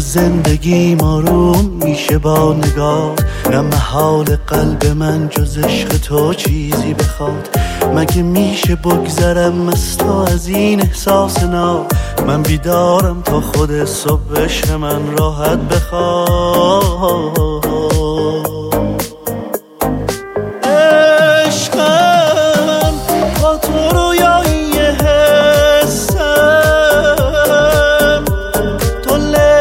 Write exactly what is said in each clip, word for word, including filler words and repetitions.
زندگی آروم میشه با نگاه، نه محال قلب من جز عشق تو چیزی بخواد. مگه میشه بگذرم از تو از این احساس ناب؟ من بیدارم تا خود صبح عشق من راحت بخواد. عشقم با تو رویایی حسم، تو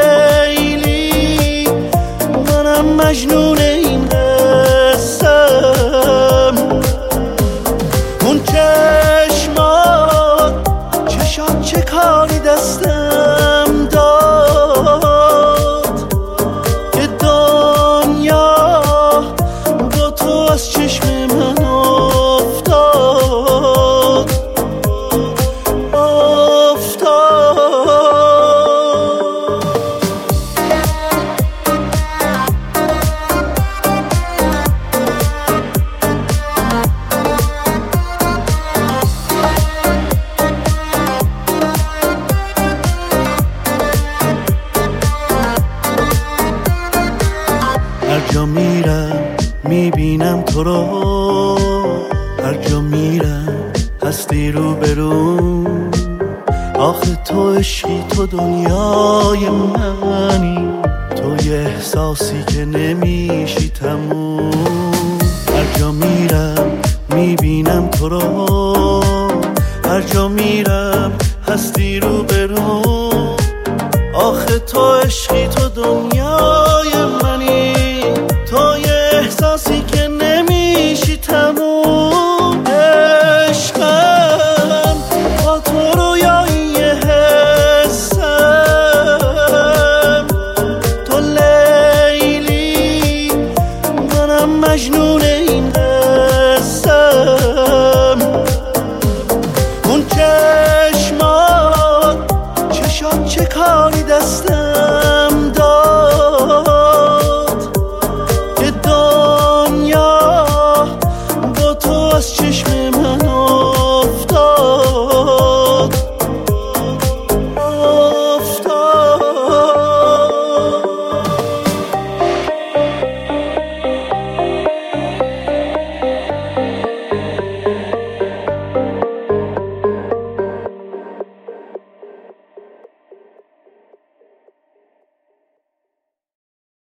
لیلی منم مجنون این قسم. اون چشمات چشات چه کاری دستم داد که دنیا با تو از چشم من افتاد افتاد. هر جا میرم میبینم تو رو، هر جا میرم هستی رو برون. آخه تو عشقی، تو دنیای منی، تو یه احساسی که نمیشی